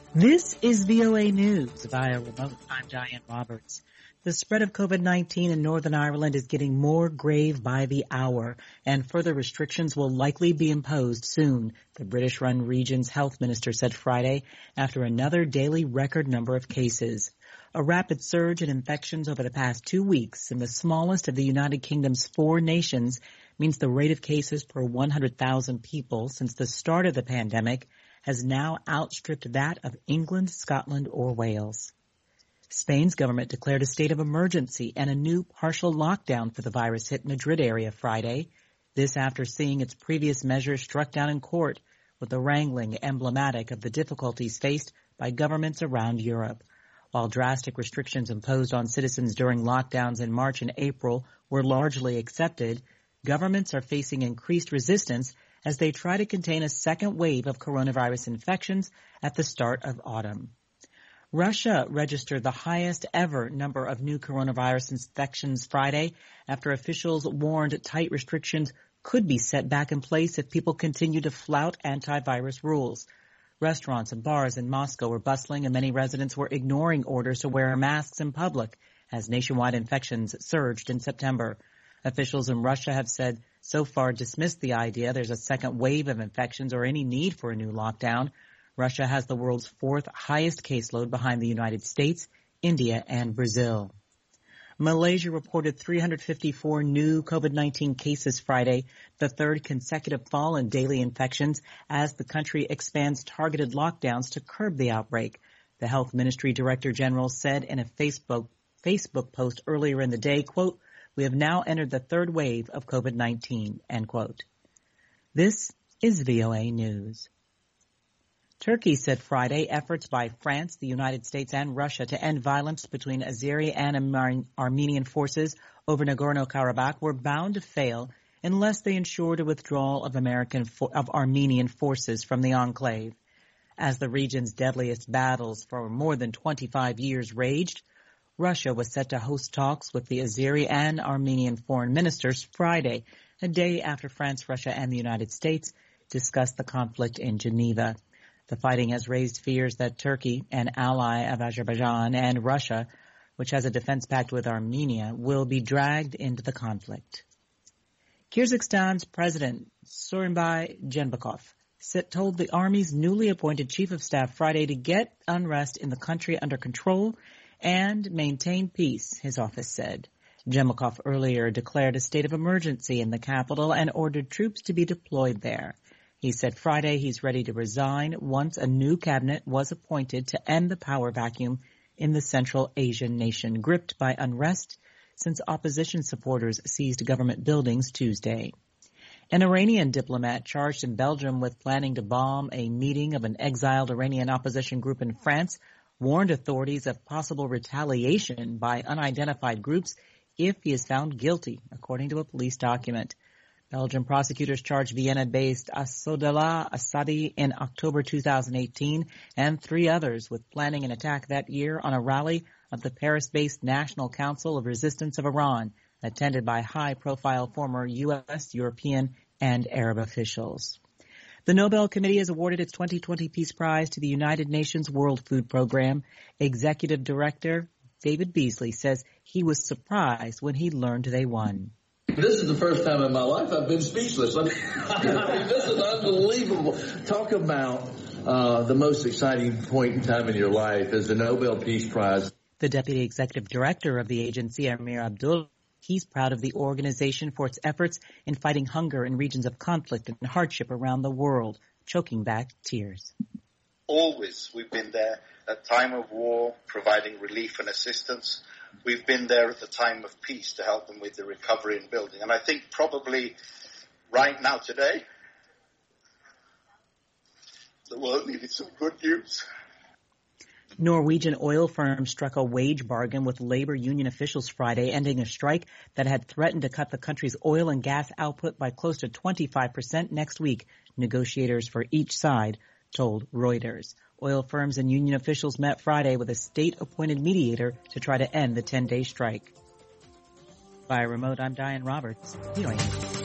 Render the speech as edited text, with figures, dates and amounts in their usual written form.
This is VOA News via remote. I'm Diane Roberts. The spread of COVID-19 in Northern Ireland is getting more grave by the hour, and further restrictions will likely be imposed soon, the British-run region's health minister said Friday after another daily record number of cases. A rapid surge in infections over the past 2 weeks in the smallest of the United Kingdom's 4 nations means the rate of cases per 100,000 people since the start of the pandemic has now outstripped that of England, Scotland, or Wales. Spain's government declared a state of emergency and a new partial lockdown for the virus hit Madrid area Friday. This after seeing its previous measures struck down in court, with the wrangling emblematic of the difficulties faced by governments around Europe. While drastic restrictions imposed on citizens during lockdowns in March and April were largely accepted, governments are facing increased resistance as they try to contain a second wave of coronavirus infections at the start of autumn. Russia registered the highest ever number of new coronavirus infections Friday after officials warned tight restrictions could be set back in place if people continue to flout antivirus rules. Restaurants and bars in Moscow were bustling and many residents were ignoring orders to wear masks in public as nationwide infections surged in September. Officials in Russia have said so far dismissed the idea there's a second wave of infections or any need for a new lockdown. Russia has the world's 4th highest caseload behind the United States, India, and Brazil. Malaysia reported 354 new COVID-19 cases Friday, the 3rd consecutive fall in daily infections as the country expands targeted lockdowns to curb the outbreak. The Health Ministry Director General said in a Facebook post earlier in the day, quote, "We have now entered the 3rd wave of COVID-19, end quote. This is VOA News. Turkey said Friday efforts by France, the United States, and Russia to end violence between Azeri and Armenian forces over Nagorno-Karabakh were bound to fail unless they ensured a withdrawal of Armenian forces from the enclave. As the region's deadliest battles for more than 25 years raged, Russia was set to host talks with the Azeri and Armenian foreign ministers Friday, a day after France, Russia, and the United States discussed the conflict in Geneva. The fighting has raised fears that Turkey, an ally of Azerbaijan, and Russia, which has a defense pact with Armenia, will be dragged into the conflict. Kyrgyzstan's President Sooronbay Jeenbekov told the army's newly appointed chief of staff Friday to get unrest in the country under control and maintain peace, his office said. Jeenbekov earlier declared a state of emergency in the capital and ordered troops to be deployed there. He said Friday he's ready to resign once a new cabinet was appointed to end the power vacuum in the Central Asian nation gripped by unrest since opposition supporters seized government buildings Tuesday. An Iranian diplomat charged in Belgium with planning to bomb a meeting of an exiled Iranian opposition group in France warned authorities of possible retaliation by unidentified groups if he is found guilty, according to a police document. Belgian prosecutors charged Vienna-based Assadollah Assadi in October 2018 and 3 others with planning an attack that year on a rally of the Paris-based National Council of Resistance of Iran, attended by high-profile former U.S., European, and Arab officials. The Nobel Committee has awarded its 2020 Peace Prize to the United Nations World Food Program. Executive Director Beasley says he was surprised when he learned they won. This is the first time in my life I've been speechless. I mean, this is unbelievable. Talk about the most exciting point in time in your life is the Nobel Peace Prize. The Deputy Executive Director of the agency, Amir Abdul, he's proud of the organization for its efforts in fighting hunger in regions of conflict and hardship around the world, choking back tears. Always we've been there at time of war, providing relief and assistance. We've been there at the time of peace to help them with the recovery and building. And I think probably right now today, the world needed some good news. Norwegian oil firms struck a wage bargain with labor union officials Friday, ending a strike that had threatened to cut the country's oil and gas output by close to 25% next week, negotiators for each side told Reuters. Oil firms and union officials met Friday with a state-appointed mediator to try to end the 10-day strike. By remote, I'm Diane Roberts. VOA.